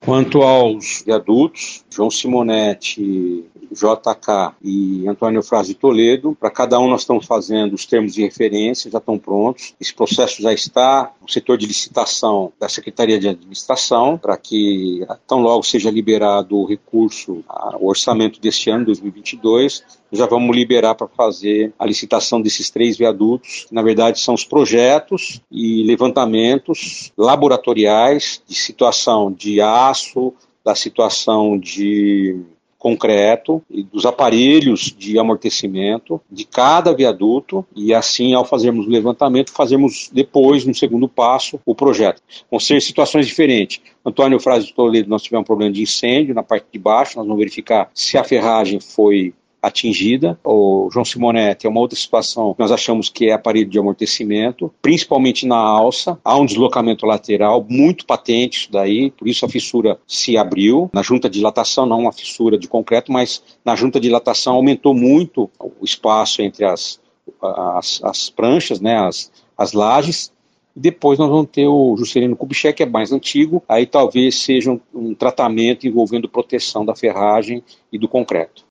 Quanto aos viadutos, João Simonetti, JK e Antônio Eufrásio de Toledo, para cada um nós estamos fazendo os termos de referência, já estão prontos. Esse processo já está no setor de licitação da Secretaria de Administração, para que tão logo seja liberado o recurso, o orçamento deste ano, 2022, já vamos liberar para fazer a licitação desses 3 viadutos, que na verdade são os projetos e levantamentos laboratoriais de situação de aço, da situação de concreto e dos aparelhos de amortecimento de cada viaduto, e assim, ao fazermos o levantamento, fazemos depois, no segundo passo, o projeto. Vão ser situações diferentes. Antônio Eufrásio de Toledo, nós tivemos um problema de incêndio na parte de baixo, nós vamos verificar se a ferragem foi atingida. O João Simonetti é uma outra situação que nós achamos que é aparelho de amortecimento, principalmente na alça. Há um deslocamento lateral muito patente isso daí, por isso a fissura se abriu. Na junta de dilatação, não uma fissura de concreto, mas na junta de dilatação aumentou muito o espaço entre as pranchas, né, as lajes. E depois nós vamos ter o Juscelino Kubitschek, que é mais antigo, aí talvez seja um tratamento envolvendo proteção da ferragem e do concreto.